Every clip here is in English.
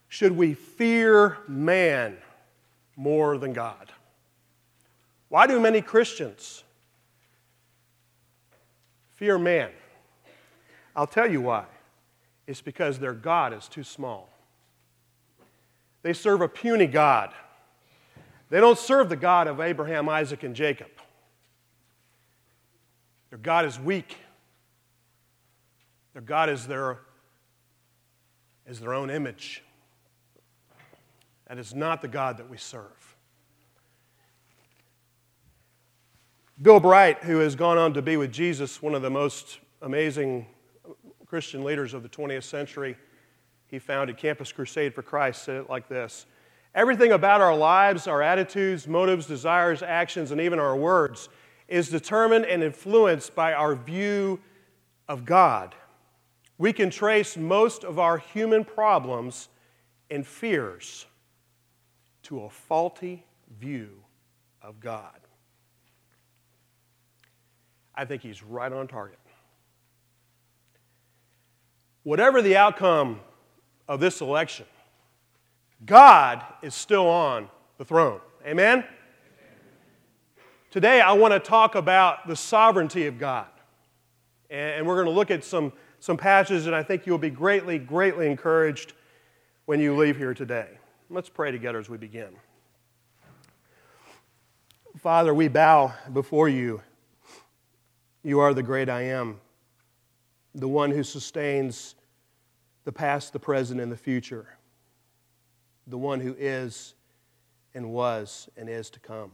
Should we fear man more than God? Why do many Christians fear man? I'll tell you why. It's because their God is too small. They serve a puny God. They don't serve the God of Abraham, Isaac, and Jacob. Their God is weak. Their God is their own image. That is not the God that we serve. Bill Bright, who has gone on to be with Jesus, one of the most amazing Christian leaders of the 20th century, he founded Campus Crusade for Christ, said it like this: everything about our lives, our attitudes, motives, desires, actions, and even our words is determined and influenced by our view of God. We can trace most of our human problems and fears to a faulty view of God. I think he's right on target. Whatever the outcome of this election, God is still on the throne. Amen? Today I want to talk about the sovereignty of God. And we're going to look at some passages, and I think you'll be greatly, greatly encouraged when you leave here today. Let's pray together as we begin. Father, we bow before you. You are the great I am, the one who sustains the past, the present, and the future, the one who is and was and is to come.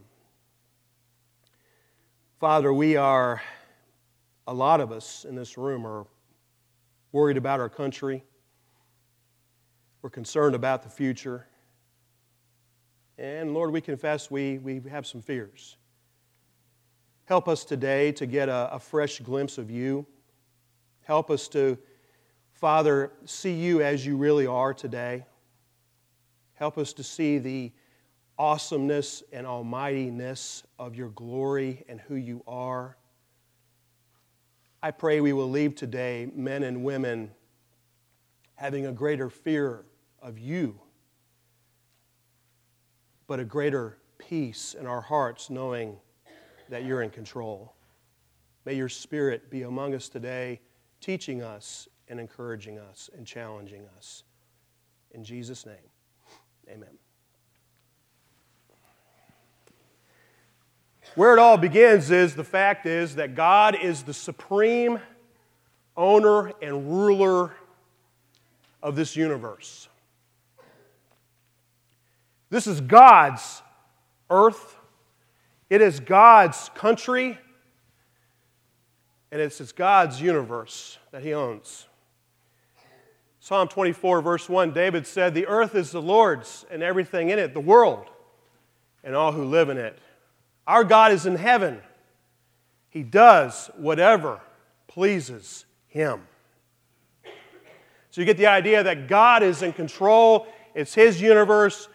Father, a lot of us in this room are worried about our country. We're concerned about the future. And Lord, we confess we have some fears. Help us today to get a fresh glimpse of you. Help us to, Father, see you as you really are today. Help us to see the awesomeness and almightiness of your glory and who you are. I pray we will leave today, men and women, having a greater fear of you, but a greater peace in our hearts, knowing that you're in control. May your Spirit be among us today, teaching us and encouraging us and challenging us. In Jesus' name, amen. Where it all begins is the fact is that God is the supreme owner and ruler of this universe. This is God's earth. It is God's country, and it's God's universe that He owns. Psalm 24, verse 1, David said, "The earth is the Lord's and everything in it, the world, and all who live in it." Our God is in heaven. He does whatever pleases Him. So you get the idea that God is in control. It's His universe.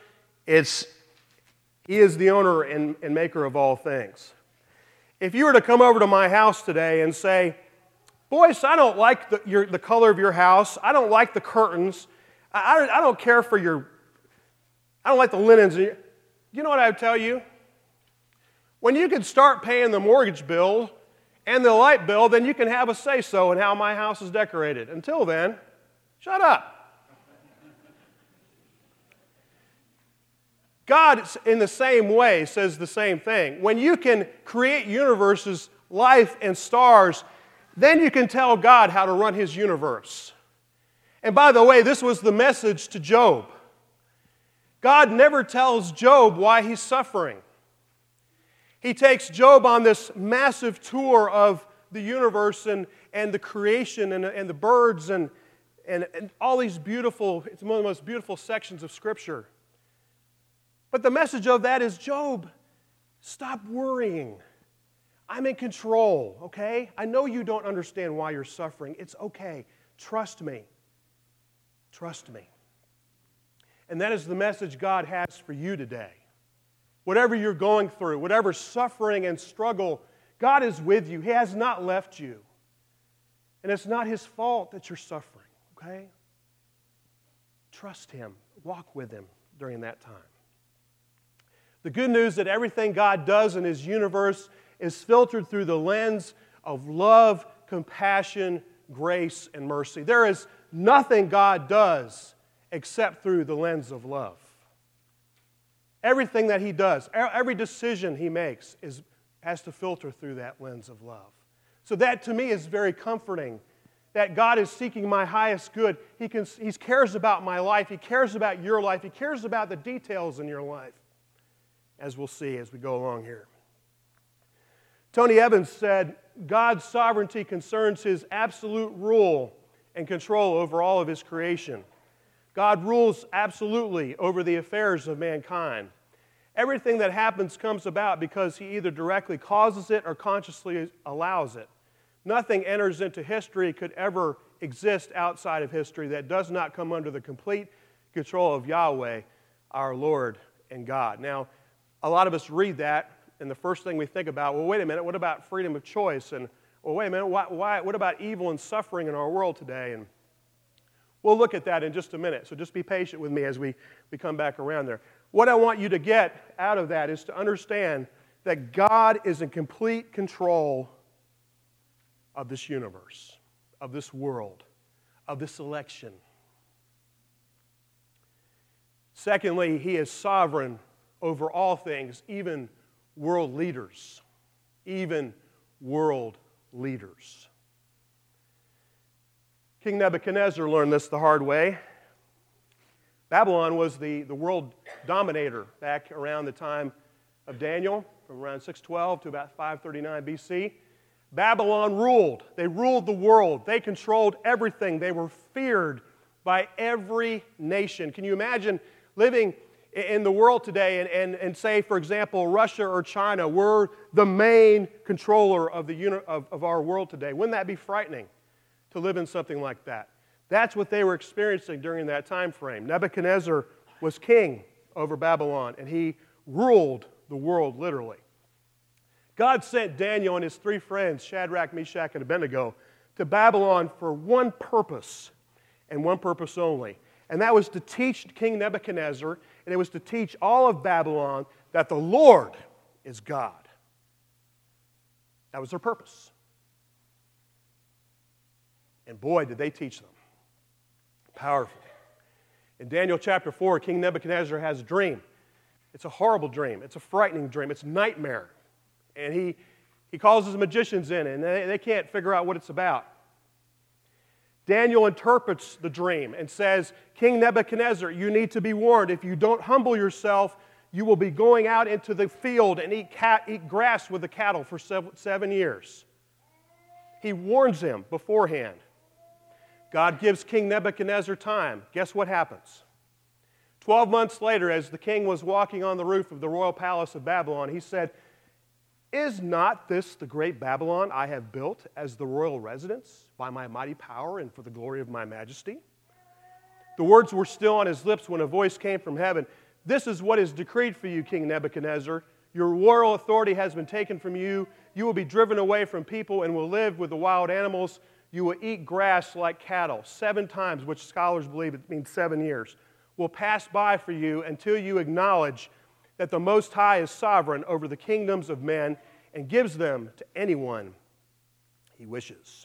He is the owner and maker of all things. If you were to come over to my house today and say, "Boyce, I don't like the color of your house. I don't like the curtains. I don't care for I don't like the linens." You know what I would tell you? When you can start paying the mortgage bill and the light bill, then you can have a say-so in how my house is decorated. Until then, shut up. God, in the same way, says the same thing. When you can create universes, life, and stars, then you can tell God how to run His universe. And by the way, this was the message to Job. God never tells Job why he's suffering. He takes Job on this massive tour of the universe and the creation and the birds and all these beautiful, it's one of the most beautiful sections of Scripture. But the message of that is, Job, stop worrying. I'm in control, okay? I know you don't understand why you're suffering. It's okay. Trust me. Trust me. And that is the message God has for you today. Whatever you're going through, whatever suffering and struggle, God is with you. He has not left you. And it's not His fault that you're suffering, okay? trust Him. Walk with Him during that time. The good news that everything God does in His universe is filtered through the lens of love, compassion, grace, and mercy. There is nothing God does except through the lens of love. Everything that He does, every decision He makes has to filter through that lens of love. So that to me is very comforting, that God is seeking my highest good. He cares about my life. He cares about your life. He cares about the details in your life, as we'll see as we go along here. Tony Evans said, God's sovereignty concerns His absolute rule and control over all of His creation. God rules absolutely over the affairs of mankind. Everything that happens comes about because He either directly causes it or consciously allows it. Nothing enters into history could ever exist outside of history that does not come under the complete control of Yahweh, our Lord and God. Now, a lot of us read that, and the first thing we think about, well, wait a minute, what about freedom of choice? And, well, wait a minute, what about evil and suffering in our world today? And we'll look at that in just a minute, so just be patient with me as we come back around there. What I want you to get out of that is to understand that God is in complete control of this universe, of this world, of this election. Secondly, He is sovereign over all things, even world leaders. Even world leaders. King Nebuchadnezzar learned this the hard way. Babylon was the world dominator back around the time of Daniel, from around 612 to about 539 BC. Babylon ruled. They ruled the world. They controlled everything. They were feared by every nation. Can you imagine living in the world today and say, for example, Russia or China were the main controller of our world today? Wouldn't that be frightening to live in something like that? That's what they were experiencing during that time frame. Nebuchadnezzar was king over Babylon, and he ruled the world literally. God sent Daniel and his three friends, Shadrach, Meshach, and Abednego, to Babylon for one purpose, and one purpose only. And that was to teach King Nebuchadnezzar, and it was to teach all of Babylon that the Lord is God. That was their purpose. And boy, did they teach them. Powerful. In Daniel chapter 4, King Nebuchadnezzar has a dream. It's a horrible dream. It's a frightening dream. It's a nightmare. And he calls his magicians in, and they can't figure out what it's about. Daniel interprets the dream and says, King Nebuchadnezzar, you need to be warned. If you don't humble yourself, you will be going out into the field and eat grass with the cattle for 7 years. He warns him beforehand. God gives King Nebuchadnezzar time. Guess what happens? 12 months later, as the king was walking on the roof of the royal palace of Babylon, he said, Is not this the great Babylon I have built as the royal residence by my mighty power and for the glory of my majesty? The words were still on his lips when a voice came from heaven. This is what is decreed for you, King Nebuchadnezzar. Your royal authority has been taken from you. You will be driven away from people and will live with the wild animals. You will eat grass like cattle. 7 times, which scholars believe it means 7 years, will pass by for you until you acknowledge that the Most High is sovereign over the kingdoms of men and gives them to anyone He wishes.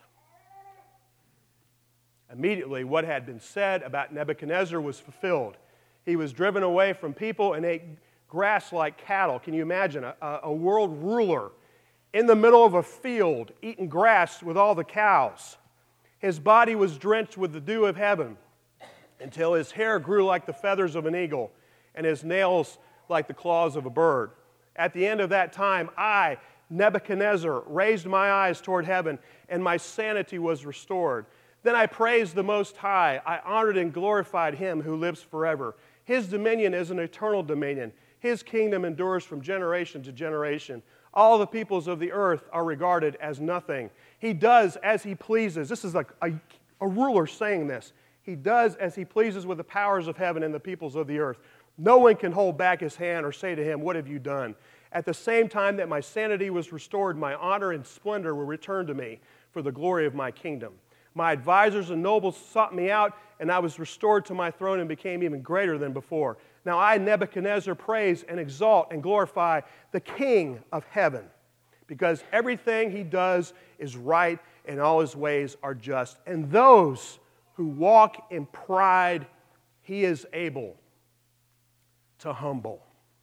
Immediately, what had been said about Nebuchadnezzar was fulfilled. He was driven away from people and ate grass like cattle. Can you imagine a world ruler in the middle of a field eating grass with all the cows? His body was drenched with the dew of heaven until his hair grew like the feathers of an eagle and his nails like the claws of a bird. At the end of that time, I, Nebuchadnezzar, raised my eyes toward heaven, and my sanity was restored. Then I praised the Most High. I honored and glorified Him who lives forever. His dominion is an eternal dominion. His kingdom endures from generation to generation. All the peoples of the earth are regarded as nothing. He does as He pleases. This is like a ruler saying this. He does as He pleases with the powers of heaven and the peoples of the earth. No one can hold back His hand or say to Him, what have you done? At the same time that my sanity was restored, my honor and splendor were returned to me for the glory of my kingdom. My advisors and nobles sought me out, and I was restored to my throne and became even greater than before. Now I, Nebuchadnezzar, praise and exalt and glorify the King of heaven, because everything he does is right and all his ways are just. And those who walk in pride, he is able to humble.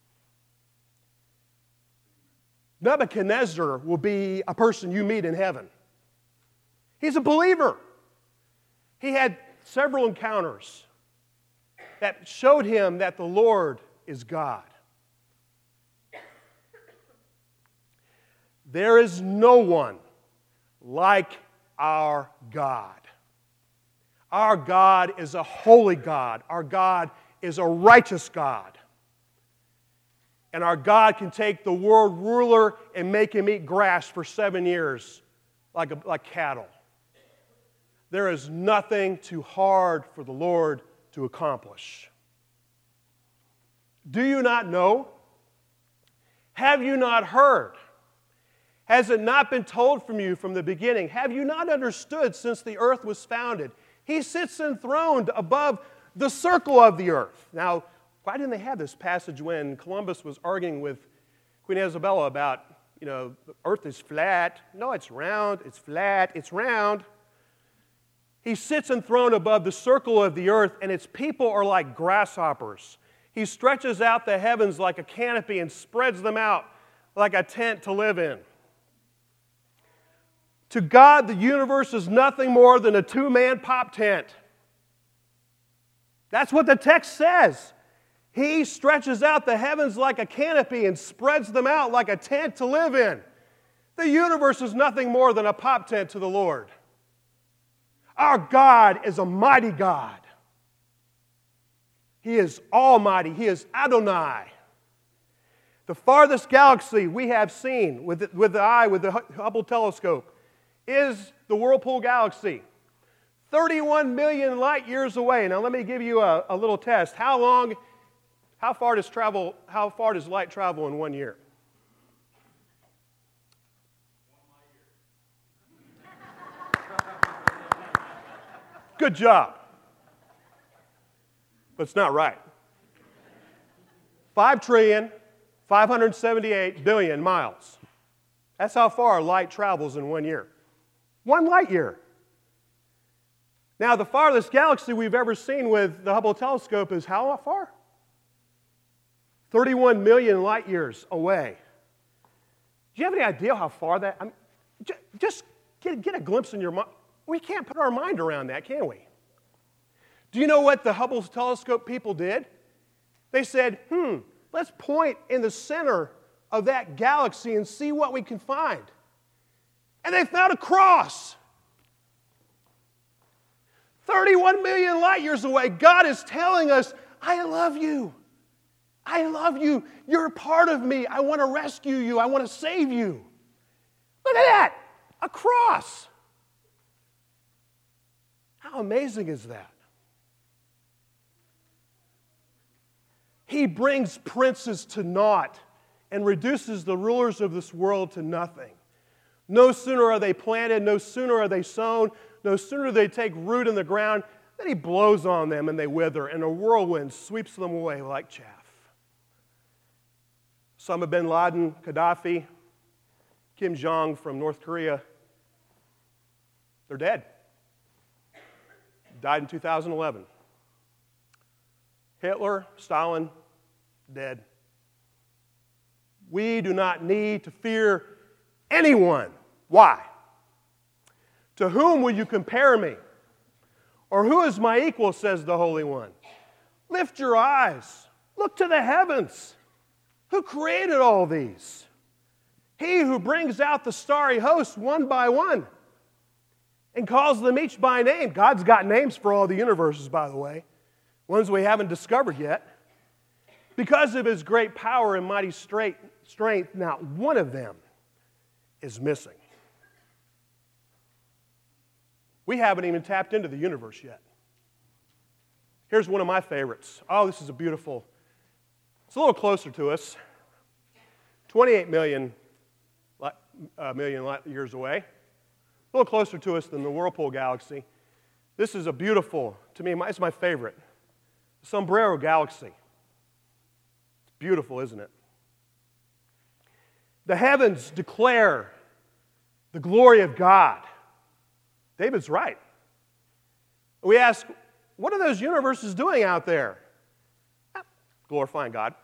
Nebuchadnezzar will be a person you meet in heaven. He's a believer. He had several encounters that showed him that the Lord is God. There is no one like our God. Our God is a holy God. Our God is a righteous God. And our God can take the world ruler and make him eat grass for 7 years like cattle. There is nothing too hard for the Lord to accomplish. Do you not know? Have you not heard? Has it not been told from you from the beginning? Have you not understood since the earth was founded? He sits enthroned above the circle of the earth. Now, why didn't they have this passage when Columbus was arguing with Queen Isabella about, the earth is flat? No, it's round, it's flat, it's round. He sits enthroned above the circle of the earth, and its people are like grasshoppers. He stretches out the heavens like a canopy and spreads them out like a tent to live in. To God, the universe is nothing more than a two-man pop tent. That's what the text says. He stretches out the heavens like a canopy and spreads them out like a tent to live in. The universe is nothing more than a pop tent to the Lord. Our God is a mighty God. He is almighty. He is Adonai. The farthest galaxy we have seen with the Hubble telescope is the Whirlpool Galaxy. 31 million light years away. Now let me give you a little test. How far does light travel in 1 year? 1 light year. Good job. But it's not right. 5,578,000,000,000 miles. That's how far light travels in 1 year. 1 light year. Now, the farthest galaxy we've ever seen with the Hubble telescope is how far? 31 million light years away. Do you have any idea how far that? Just get a glimpse in your mind. We can't put our mind around that, can we? Do you know what the Hubble telescope people did? They said, let's point in the center of that galaxy and see what we can find. And they found a cross. 31 million light years away. God is telling us, I love you. I love you. You're a part of me. I want to rescue you. I want to save you. Look at that. A cross. How amazing is that? He brings princes to naught and reduces the rulers of this world to nothing. No sooner are they planted, no sooner are they sown, no sooner do they take root in the ground, then he blows on them and they wither, and a whirlwind sweeps them away like chaff. Osama bin Laden, Gaddafi, Kim Jong from North Korea, they're dead. Died in 2011. Hitler, Stalin, dead. We do not need to fear anyone. Why? To whom will you compare me? Or who is my equal, says the Holy One? Lift your eyes. Look to the heavens. Who created all these? He who brings out the starry host one by one and calls them each by name. God's got names for all the universes, by the way, ones we haven't discovered yet. Because of his great power and mighty strength, not one of them is missing. We haven't even tapped into the universe yet. Here's one of my favorites. Oh, this is a beautiful. It's a little closer to us. 28 million light years away. a little closer to us than the Whirlpool Galaxy. This is a beautiful, to me, it's my favorite, the Sombrero Galaxy. It's beautiful, isn't it? The heavens declare the glory of God. David's right. We ask, what are those universes doing out there? Glorifying God.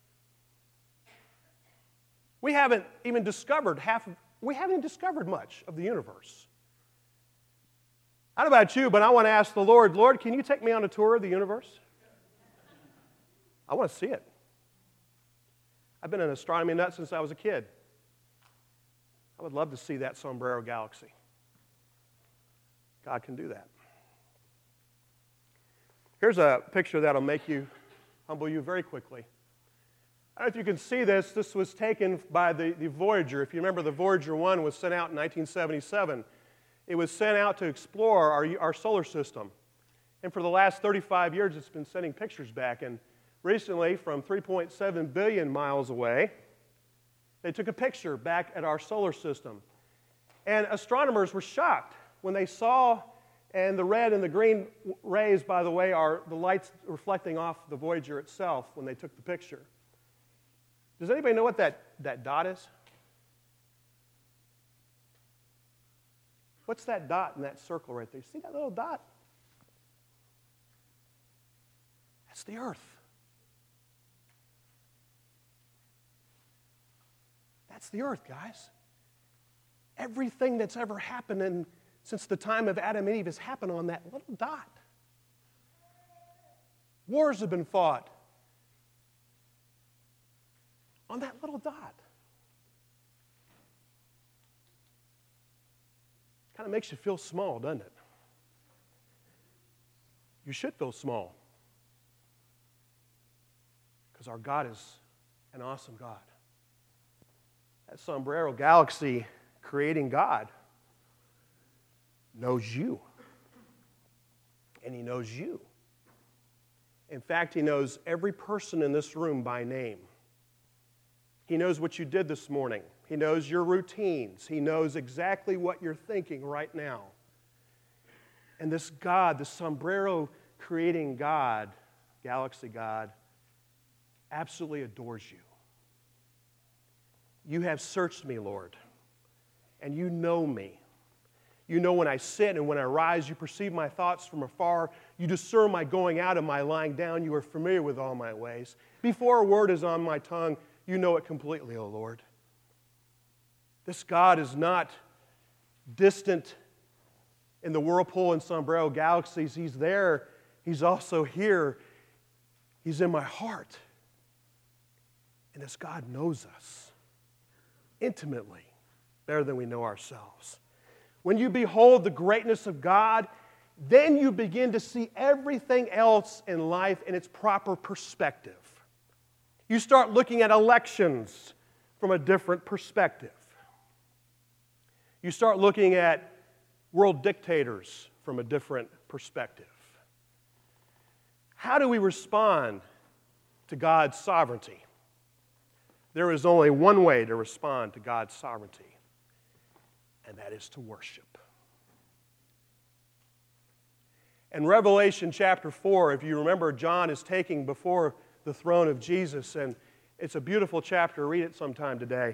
We haven't even discovered much of the universe. I don't know about you, but I want to ask the Lord, Lord, can you take me on a tour of the universe? I want to see it. I've been an astronomy nut since I was a kid. I would love to see that Sombrero Galaxy. God can do that. Here's a picture that'll humble you very quickly. I don't know if you can see this. This was taken by the Voyager. If you remember, the Voyager 1 was sent out in 1977. It was sent out to explore our solar system. And for the last 35 years, it's been sending pictures back. And recently, from 3.7 billion miles away, they took a picture back at our solar system. And astronomers were shocked when they saw, and the red and the green rays, by the way, are the lights reflecting off the Voyager itself when they took the picture. Does anybody know what that dot is? What's that dot in that circle right there? See that little dot? That's the Earth. That's the Earth, guys. Everything that's ever happened since the time of Adam and Eve has happened on that little dot. Wars have been fought on that little dot. Kind of makes you feel small, doesn't it? You should feel small, because our God is an awesome God. That Sombrero Galaxy creating God knows you. And He knows you. In fact, He knows every person in this room by name. He knows what you did this morning. He knows your routines. He knows exactly what you're thinking right now. And this God, the Sombrero creating God, Galaxy God, absolutely adores you. You have searched me, Lord, and you know me. You know when I sit and when I rise. You perceive my thoughts from afar. You discern my going out and my lying down. You are familiar with all my ways. Before a word is on my tongue, you know it completely, O Lord. This God is not distant in the Whirlpool and Sombrero Galaxies. He's there. He's also here. He's in my heart. And this God knows us intimately, better than we know ourselves. When you behold the greatness of God, then you begin to see everything else in life in its proper perspective. You start looking at elections from a different perspective. You start looking at world dictators from a different perspective. How do we respond to God's sovereignty? There is only one way to respond to God's sovereignty, and that is to worship. In Revelation chapter 4, if you remember, John is taking before the throne of Jesus, and it's a beautiful chapter. Read it sometime today.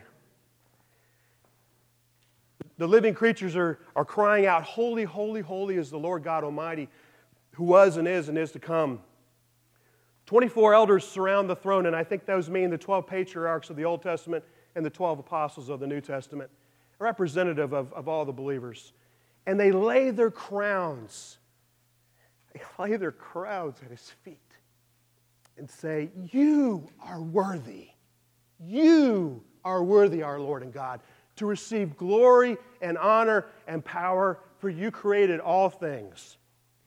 The living creatures are crying out, "Holy, holy, holy is the Lord God Almighty, who was and is to come." 24 elders surround the throne, and I think those mean the 12 patriarchs of the Old Testament and the 12 apostles of the New Testament, representative of all the believers. And they lay their crowns at His feet and say, "You are worthy. You are worthy, our Lord and God, to receive glory and honor and power, for you created all things."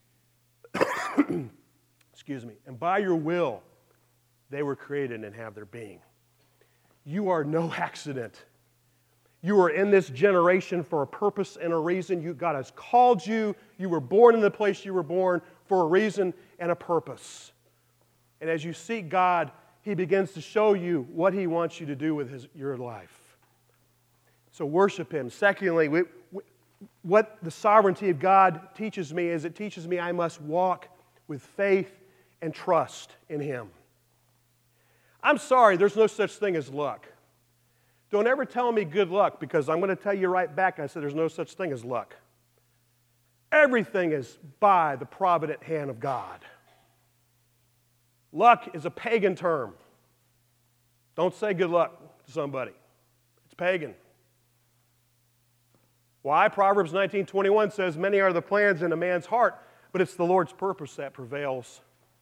Excuse me. And by your will, they were created and have their being. You are no accident. You are in this generation for a purpose and a reason. God has called you. You were born in the place you were born for a reason and a purpose. And as you seek God, He begins to show you what He wants you to do with your life. So worship Him. Secondly, what the sovereignty of God teaches me is it teaches me I must walk with faith and trust in Him. I'm sorry, there's no such thing as luck. Don't ever tell me good luck, because I'm going to tell you right back, I said there's no such thing as luck. Everything is by the provident hand of God. Luck is a pagan term. Don't say good luck to somebody. It's pagan. Why? Proverbs 19:21 says, many are the plans in a man's heart, but it's the Lord's purpose that prevails.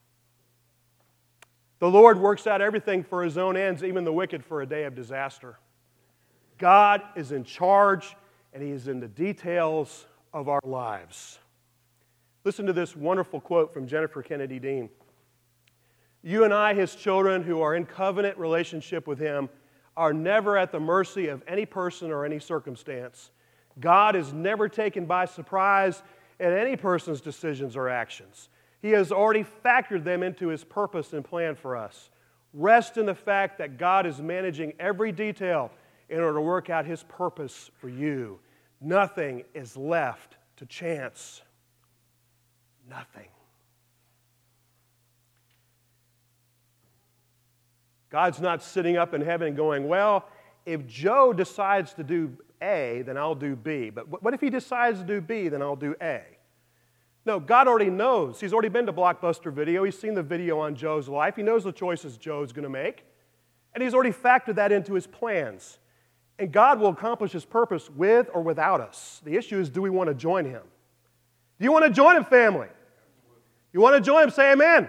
The Lord works out everything for His own ends, even the wicked for a day of disaster. God is in charge, and He is in the details of our lives. Listen to this wonderful quote from Jennifer Kennedy Dean. You and I, His children who are in covenant relationship with Him, are never at the mercy of any person or any circumstance. God is never taken by surprise at any person's decisions or actions. He has already factored them into His purpose and plan for us. Rest in the fact that God is managing every detail in order to work out His purpose for you. Nothing is left to chance. Nothing. God's not sitting up in heaven and going, well, if Joe decides to do A, then I'll do B. But what if he decides to do B, then I'll do A? No, God already knows. He's already been to Blockbuster Video. He's seen the video on Joe's life. He knows the choices Joe's going to make. And He's already factored that into His plans. And God will accomplish His purpose with or without us. The issue is, do we want to join Him? Do you want to join Him, family? You want to join Him? Say amen.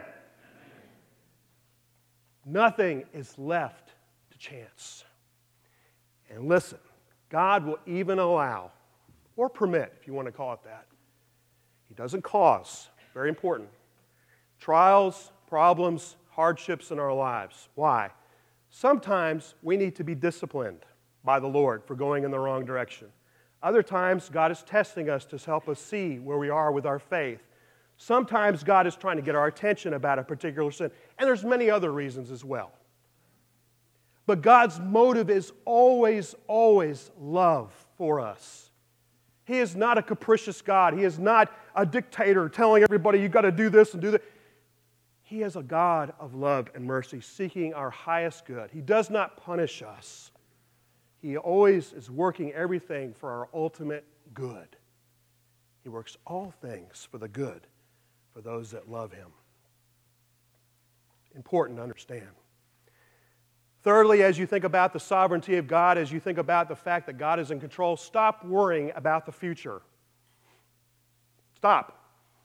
Nothing is left to chance. And listen, God will even allow, or permit, if you want to call it that. He doesn't cause, very important, trials, problems, hardships in our lives. Why? Sometimes we need to be disciplined by the Lord for going in the wrong direction. Other times, God is testing us to help us see where we are with our faith. Sometimes God is trying to get our attention about a particular sin. And there's many other reasons as well. But God's motive is always, always love for us. He is not a capricious God. He is not a dictator telling everybody, you've got to do this and do that. He is a God of love and mercy, seeking our highest good. He does not punish us. He always is working everything for our ultimate good. He works all things for the good for those that love Him. Important to understand. Thirdly, as you think about the sovereignty of God, as you think about the fact that God is in control, stop worrying about the future. Stop.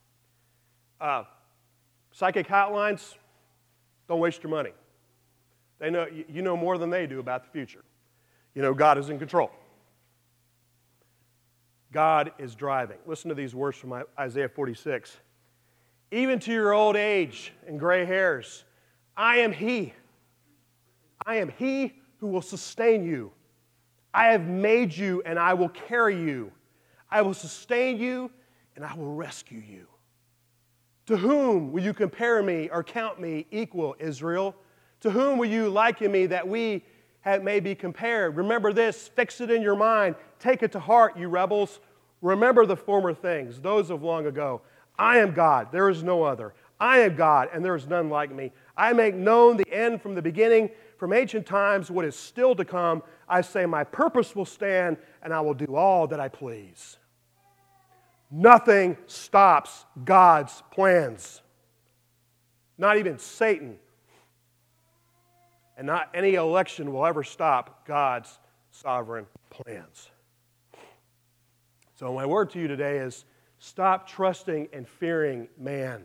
Psychic hotlines, don't waste your money. They know, you know more than they do about the future. You know God is in control. God is driving. Listen to these words from Isaiah 46. Even to your old age and gray hairs, I am He. I am He who will sustain you. I have made you and I will carry you. I will sustain you and I will rescue you. To whom will you compare me or count me equal, Israel? To whom will you liken me that we may be compared? Remember this, fix it in your mind. Take it to heart, you rebels. Remember the former things, those of long ago. I am God, there is no other. I am God, and there is none like me. I make known the end from the beginning, from ancient times, what is still to come. I say my purpose will stand, and I will do all that I please. Nothing stops God's plans. Not even Satan. And not any election will ever stop God's sovereign plans. So my word to you today is, stop trusting and fearing man.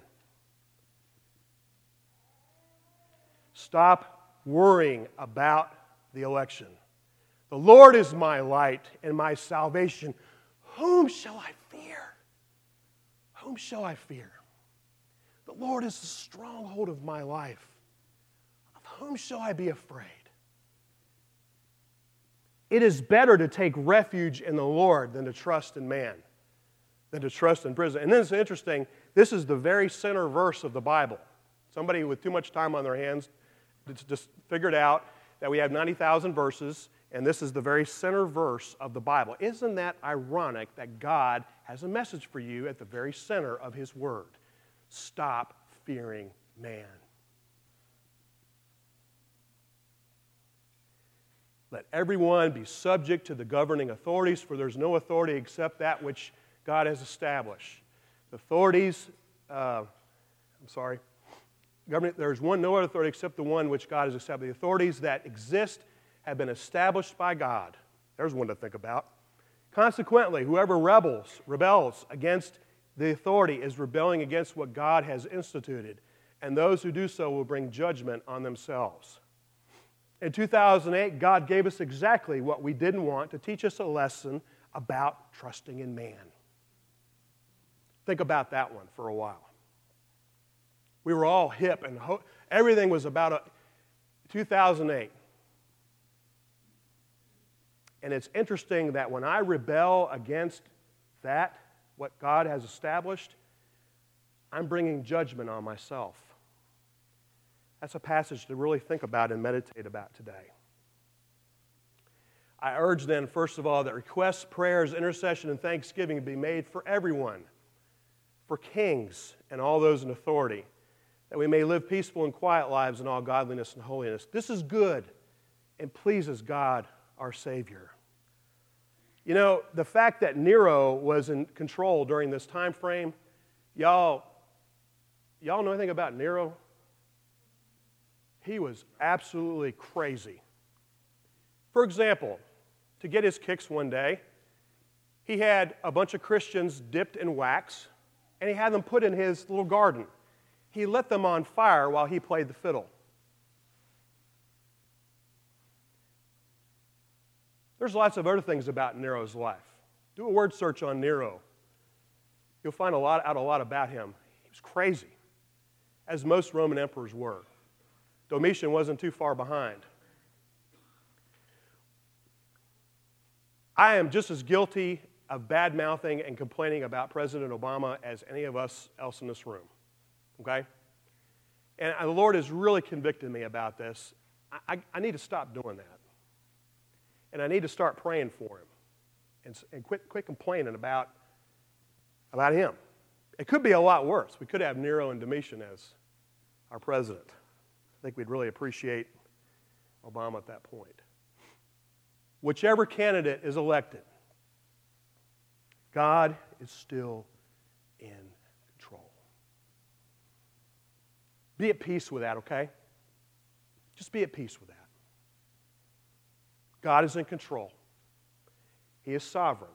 Stop worrying about the election. The Lord is my light and my salvation. Whom shall I fear? Whom shall I fear? The Lord is the stronghold of my life. Of whom shall I be afraid? It is better to take refuge in the Lord than to trust in man, than to trust in prison. And then it's interesting, this is the very center verse of the Bible. Somebody with too much time on their hands just figured out that we have 90,000 verses, And this is the very center verse of the Bible. Isn't that ironic that God has a message for you at the very center of His Word? Stop fearing man. Let everyone be subject to the governing authorities, for there's no authority except that which God has established. The authorities, government, there's no other authority except the one which God has established. The authorities that exist have been established by God. There's one to think about. Consequently, whoever rebels against the authority is rebelling against what God has instituted, and those who do so will bring judgment on themselves. In 2008, God gave us exactly what we didn't want, to teach us a lesson about trusting in man. Think about that one for a while. We were all hip and everything was about 2008. And it's interesting that when I rebel against that, what God has established, I'm bringing judgment on myself. That's a passage to really think about and meditate about today. I urge then, first of all, that requests, prayers, intercession, and thanksgiving be made for everyone, for kings and all those in authority, that we may live peaceful and quiet lives in all godliness and holiness. This is good and pleases God, our Savior. You know, the fact that Nero was in control during this time frame, y'all know anything about Nero? He was absolutely crazy. For example, to get his kicks one day, he had a bunch of Christians dipped in wax, and he had them put in his little garden. He lit them on fire while he played the fiddle. There's lots of other things about Nero's life. Do a word search on Nero. You'll find out a lot about him. He was crazy, as most Roman emperors were. Domitian wasn't too far behind. I am just as guilty of bad-mouthing and complaining about President Obama as any of us else in this room, okay? And the Lord has really convicted me about this. I need to stop doing that. And I need to start praying for him and quit complaining about him. It could be a lot worse. We could have Nero and Domitian as our president. I think we'd really appreciate Obama at that point. Whichever candidate is elected, God is still in control. Be at peace with that, okay? Just be at peace with that. God is in control. He is sovereign.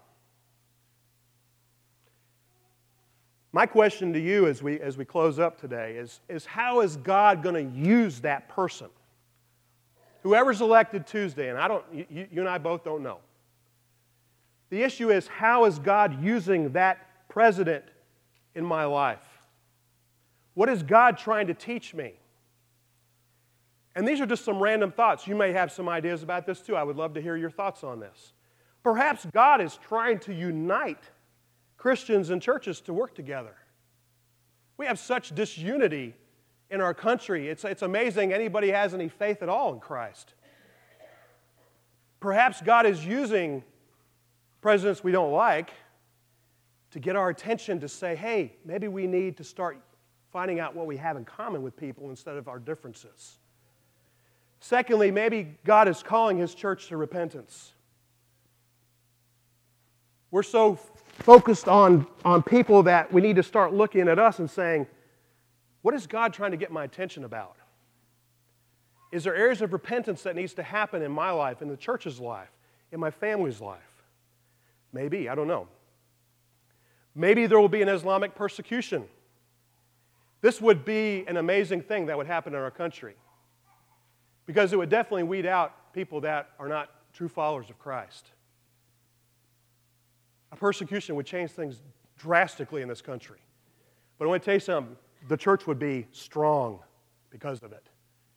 My question to you as we close up today is how is God going to use that person? Whoever's elected Tuesday, and you and I both don't know. The issue is, how is God using that president in my life? What is God trying to teach me? And these are just some random thoughts. You may have some ideas about this too. I would love to hear your thoughts on this. Perhaps God is trying to unite Christians and churches to work together. We have such disunity in our country. It's amazing anybody has any faith at all in Christ. Perhaps God is using presidents we don't like to get our attention to say, hey, maybe we need to start finding out what we have in common with people instead of our differences. Secondly, maybe God is calling His church to repentance. We're so focused on people that we need to start looking at us and saying, what is God trying to get my attention about? Is there areas of repentance that needs to happen in my life, in the church's life, in my family's life? Maybe, I don't know. Maybe there will be an Islamic persecution. This would be an amazing thing that would happen in our country, because it would definitely weed out people that are not true followers of Christ. A persecution would change things drastically in this country. But I want to tell you something. The church would be strong because of it.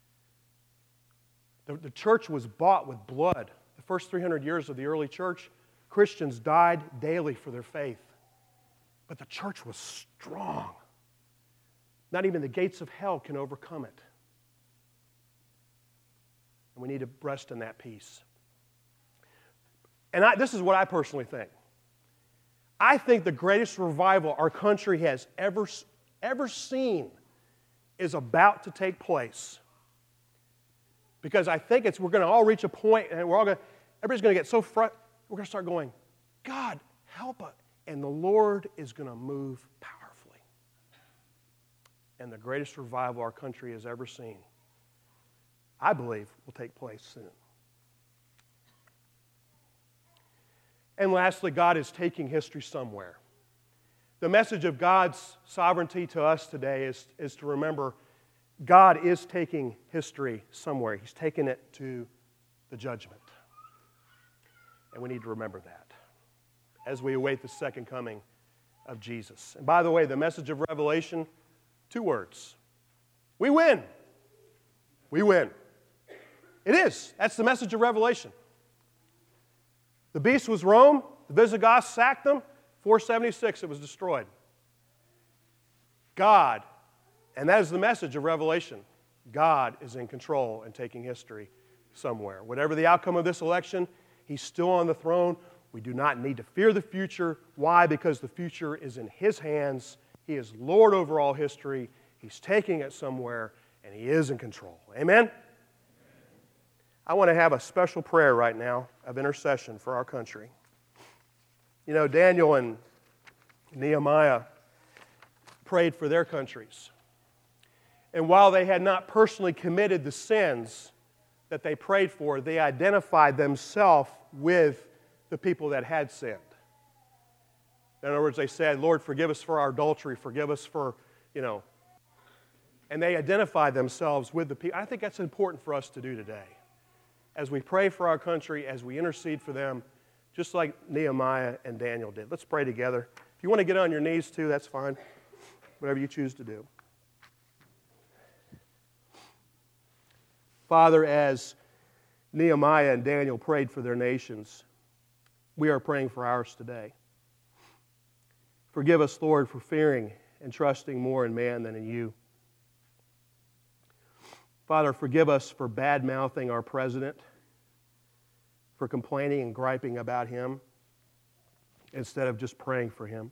The church was bought with blood. The first 300 years of the early church, Christians died daily for their faith. But the church was strong. Not even the gates of hell can overcome it. And we need to rest in that peace. And this is what I personally think. I think the greatest revival our country has ever seen is about to take place. Because I think we're going to all reach a point, and everybody's going to get so frustrated. We're going to start going, God, help us. And the Lord is going to move powerfully. And the greatest revival our country has ever seen, I believe, will take place soon. And lastly, God is taking history somewhere. The message of God's sovereignty to us today is to remember God is taking history somewhere. He's taking it to the judgment. And we need to remember that as we await the second coming of Jesus. And by the way, the message of Revelation, 2 words. We win. We win. It is. That's the message of Revelation. The beast was Rome. The Visigoths sacked them. 476, it was destroyed. God, and that is the message of Revelation, God is in control and taking history somewhere. Whatever the outcome of this election, He's still on the throne. We do not need to fear the future. Why? Because the future is in His hands. He is Lord over all history. He's taking it somewhere, and He is in control. Amen? I want to have a special prayer right now of intercession for our country. You know, Daniel and Nehemiah prayed for their countries. And while they had not personally committed the sins that they prayed for, they identified themselves with the people that had sinned. In other words, they said, Lord, forgive us for our adultery, forgive us for, and they identified themselves with the people. I think that's important for us to do today. As we pray for our country, as we intercede for them, just like Nehemiah and Daniel did. Let's pray together. If you want to get on your knees too, that's fine. Whatever you choose to do. Father, as Nehemiah and Daniel prayed for their nations, we are praying for ours today. Forgive us, Lord, for fearing and trusting more in man than in you. Father, forgive us for bad-mouthing our president, for complaining and griping about him instead of just praying for him.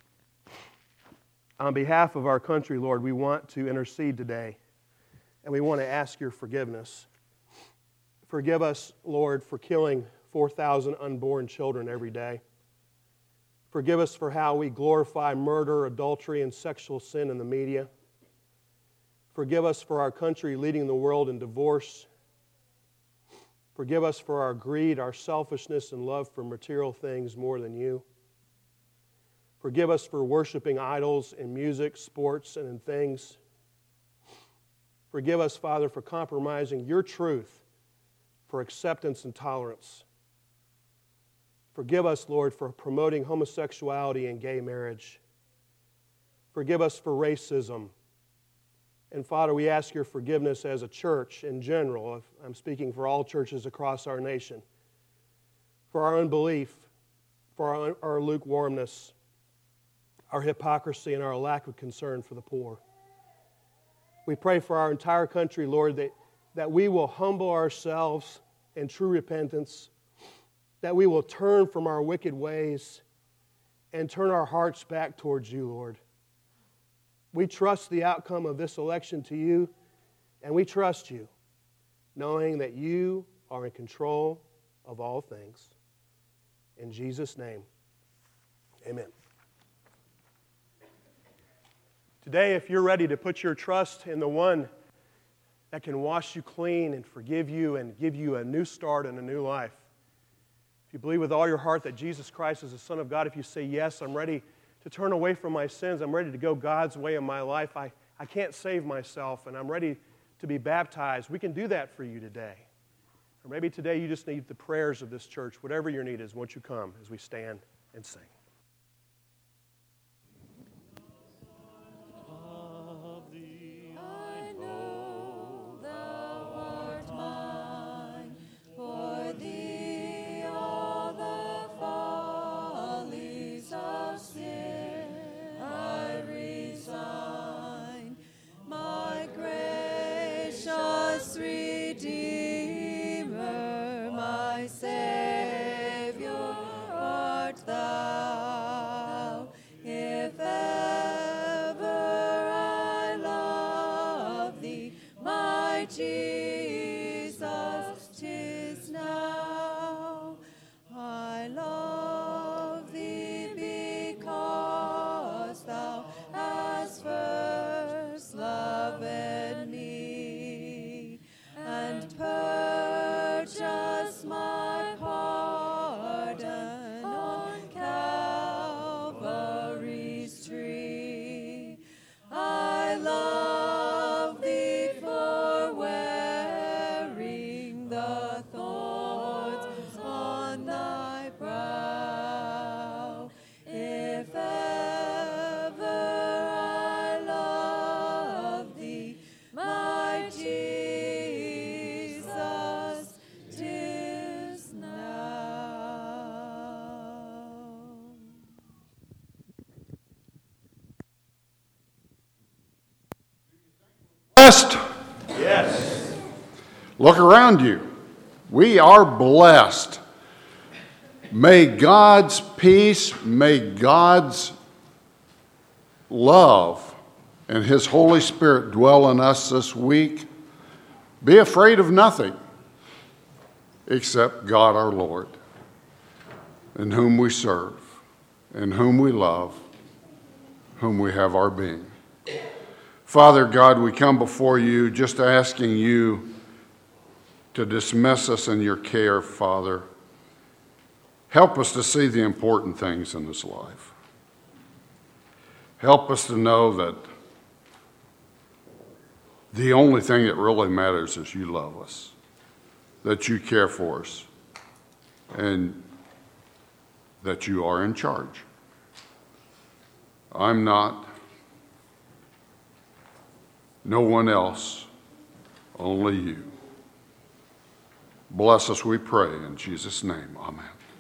On behalf of our country, Lord, we want to intercede today, and we want to ask your forgiveness. Forgive us, Lord, for killing 4,000 unborn children every day. Forgive us for how we glorify murder, adultery, and sexual sin in the media. Forgive us for our country leading the world in divorce. Forgive us for our greed, our selfishness, and love for material things more than you. Forgive us for worshiping idols in music, sports, and in things. Forgive us, Father, for compromising your truth for acceptance and tolerance. Forgive us, Lord, for promoting homosexuality and gay marriage. Forgive us for racism. And Father, we ask your forgiveness as a church in general. I'm speaking for all churches across our nation. For our unbelief, for our lukewarmness, our hypocrisy, and our lack of concern for the poor. We pray for our entire country, Lord, that we will humble ourselves in true repentance, that we will turn from our wicked ways and turn our hearts back towards you, Lord. We trust the outcome of this election to you, and we trust you, knowing that you are in control of all things. In Jesus' name, amen. Today, if you're ready to put your trust in the one that can wash you clean and forgive you and give you a new start and a new life, if you believe with all your heart that Jesus Christ is the Son of God, if you say, yes, I'm ready to turn away from my sins, I'm ready to go God's way in my life, I can't save myself, and I'm ready to be baptized, we can do that for you today. Or maybe today you just need the prayers of this church. Whatever your need is, won't you come as we stand and sing. Redeemer, my Savior. Look around you. We are blessed. May God's peace, may God's love and His Holy Spirit dwell in us this week. Be afraid of nothing except God our Lord, in whom we serve, in whom we love, whom we have our being. Father God, we come before you just asking you to dismiss us in your care, Father. Help us to see the important things in this life. Help us to know that the only thing that really matters is you love us, that you care for us, and that you are in charge. I'm not. No one else, only you. Bless us, we pray, in Jesus' name. Amen.